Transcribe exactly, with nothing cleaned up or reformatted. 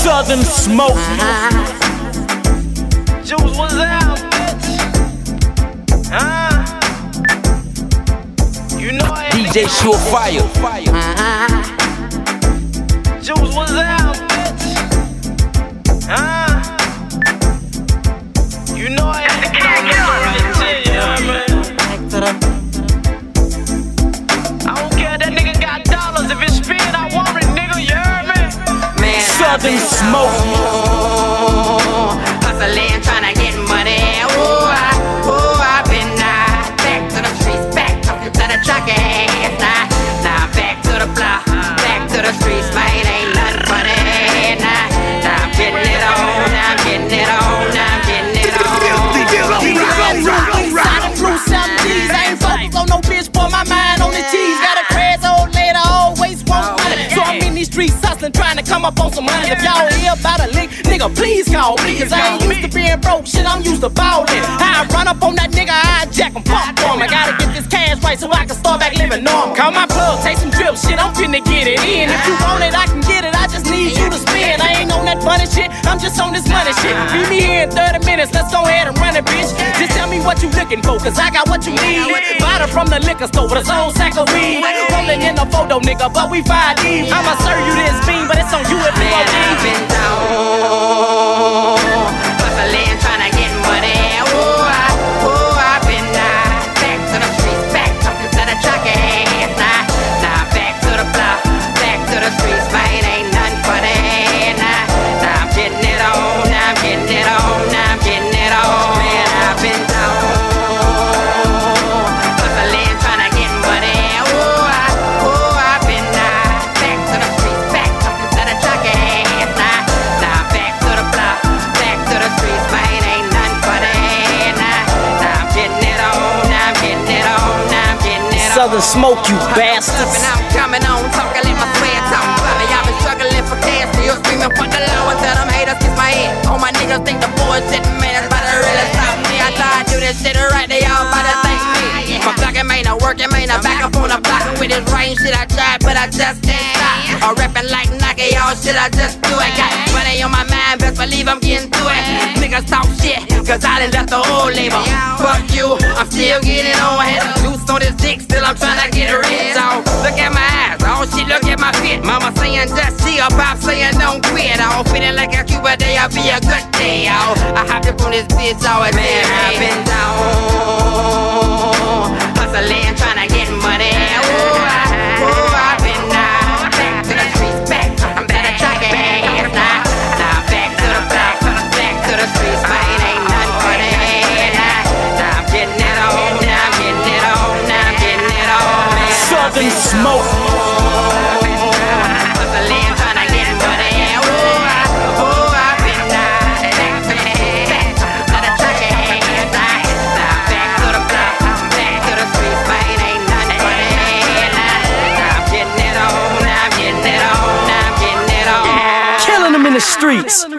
Southern Smoke. Juice was out, bitch. Huh? You know I D J Surefire. Juice was out, bitch. Huh? You know I had to get the right shit, yeah, man. I don't care, that nigga got dollars. If it's spin, I want it, nigga, you heard me? Man, Southern Smoke. Hustling, tryna get money. Oh, I, oh, I've been uh, back to the streets, back talking to the jockeys. Nah, nah, back to the block, back to the streets, man, ain't nothing funny. Nah, nah, I'm getting it on, nah, I'm getting it on, nah, I'm getting it on. Blue seven G's, I ain't focused on no bitch, pour my mind on the cheese. Got a crazy old lady, always want money. So I'm in these streets hustling, trying to come up on some money. If y'all hear about a lick, nigga, please call me. Cause I ain't used to being broke, shit, I'm used to ballin'. I run up on that nigga, I jack him, fuck for him. I gotta get this cash right so I can start back living normal. Call my plug, take some drips, shit, I'm finna get it in. If you want it, I can get it, I just need you to spin. I ain't on that funny shit, I'm just on this money shit. Meet me here in thirty minutes, let's go ahead and run it, bitch. Just tell me what you looking for, cause I got what you need. Buy it from the liquor store with his own sack of weed. Rolling in the photo, nigga, but we five D. I'ma serve you this bean, but it's on you if you Man, O D. I've been down, hustling, tryna get money. Oh, I, oh, I've been uh, back to the streets, back talking to the jockeys. Nah, nah, back to the block, back to the streets, man, ain't nothing funny. Nah, nah, I'm getting it on, nah, I'm getting it on, nah, I'm getting it on. Man, I've been down, hustling, tryna get money. Oh, I, oh, I've been uh, back to the streets, back talking to the jockeys. Nah, nah, back to the block, back to the streets, man, ain't nothing funny. Nah, nah, I'm getting it on, nah, I'm getting it on, nah, I'm getting it on. Southern Smoke, you And bastards. I'm coming on, talking, let my sweat talk. Y'all been struggling for cash, still screaming for the law and tell them haters kiss my head. All my niggas think the bullshit, man, that's about to really stop me. I thought I do this shit right, they all about to thank me. My fucking man, I working, man, I back up on the block. With this rain shit, I tried, but I just can't stop. Or rapping like Nike, y'all shit, I just do it. Got money on my mind, best believe I'm getting to it. Niggas talk shit, cause I done left the whole label. Fuck you, I'm still getting on. Had a juice on this dick, still I'm trying to get rich. So look at my eyes, oh shit, look at my fit. Mama saying just chill, pop saying don't quit. I don't feeling like a Cuba day, I'll be a good day, yo. I hopped up on this bitch, always man, I've been down, hustling, trying to get money. Oh, I, oh, I've been uh, back to the streets, back, I'm back to jockeys. Nah, nah, back to the block, back to the streets, man, ain't nothing funny. Nah, nah, I'm getting it on, nah, I'm getting it on, nah, I'm getting it on, man. Southern Smoke. Hustling, trying to get money. Oh, I, oh, I've been uh, back to the back to the jockeys. Nah, nah, back to the block, back to the streets, man, ain't nothing funny. Nah, nah, I'm getting it on, nah, I'm getting it on, nah, I'm getting it on. Killing them in the streets.